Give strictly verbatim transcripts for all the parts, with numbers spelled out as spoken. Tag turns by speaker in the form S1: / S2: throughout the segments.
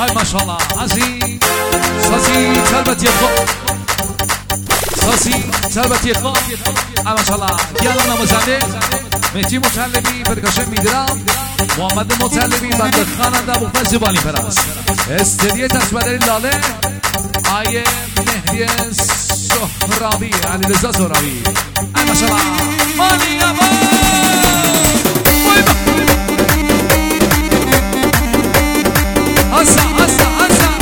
S1: های ماشاءالله عزیز سازی تربتی خوب سازی تربتی خوب های ماشاءالله گیالم نمازنده مهدی مطلبی پرکاشن میدرم محمد مطلبی بنده خواننده مختار زبانی پرست استدیه تصویری لاله آیه مهدی سهرابی علی رضا سهرابی های ماشاءالله مانی اما هسا هسا هسا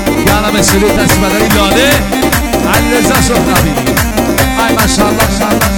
S2: سلوت تصویری لاله علی رضا سهرابی ای ماشاءالله